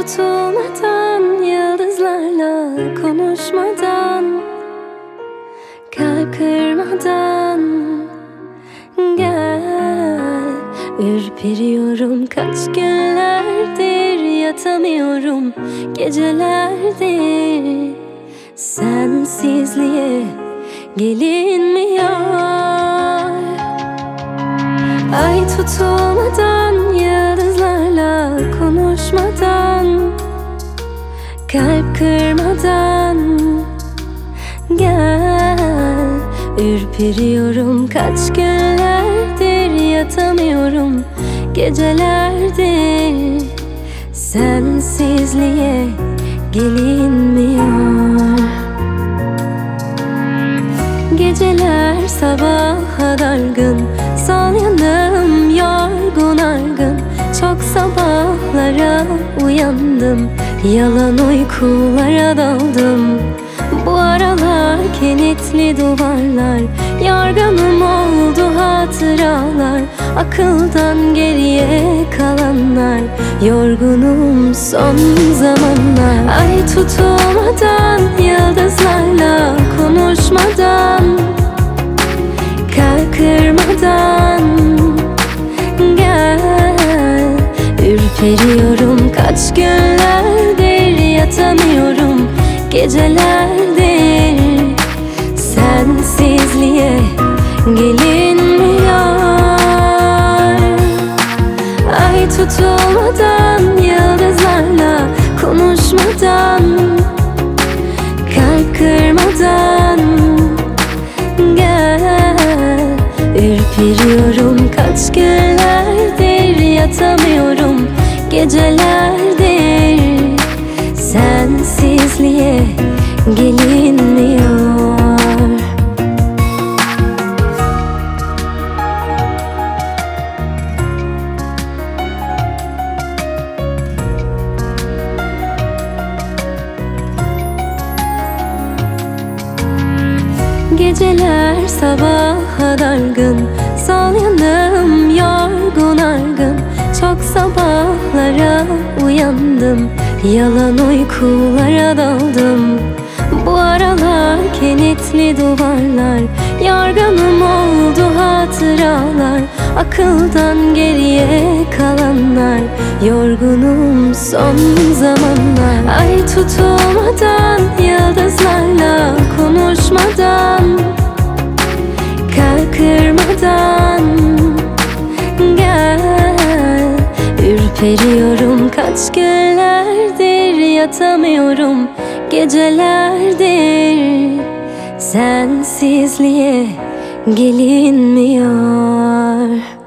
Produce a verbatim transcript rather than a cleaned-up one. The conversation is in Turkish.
tutulmadan, yıldızlarla konuşmadan, kalp kırmadan gel. Ürperiyorum, kaç günlerdir yatamıyorum, gecelerdir sensizliğe gelinmiyor. Ay tutulmadan, yıldızlarla konuşmadan, kalp kırmadan gel. Ürperiyorum, kaç günlerdir yatamıyorum, gecelerdir sensizliğe gelinmiyor. Geceler sabaha dargın, sol yanım yorgun argın. Çok sabahlara uyandım, yalan uykulara daldım. Bu aralar kilitli duvarlar, yorganım oldu hatıralar. Akıldan geriye kalanlar, yorgunum son zamanlar. Ay tutulmadan, yıldızlarla konuşmadan, kalp kırmadan gel. Ürperiyorum, kaç günlerdir yatamıyorum, gecelerdir sensizliğe gelinmiyor. Ay tutulmadan, yıldızlarla konuşmadan, kalp kırmadan gel. Ürperiyorum, kaç günlerdir yatamıyorum, gecelerdir sensizliğe gelinmiyor. Geceler sabaha dargın, sol yanım yorgun argın. Çok sabahlara uyandım, yalan uykulara daldım. Bu aralar kilitli duvarlar, yorganım oldu hatıralar. Akıldan geriye kalanlar, yorgunum son zamanlar. Ay tutulmadan, yıldızlarla konuşmadan, kalp kırmadan gel. Ürperiyorum, kaç günlerdir yatamıyorum, gecelerdir sensizliğe gelinmiyor.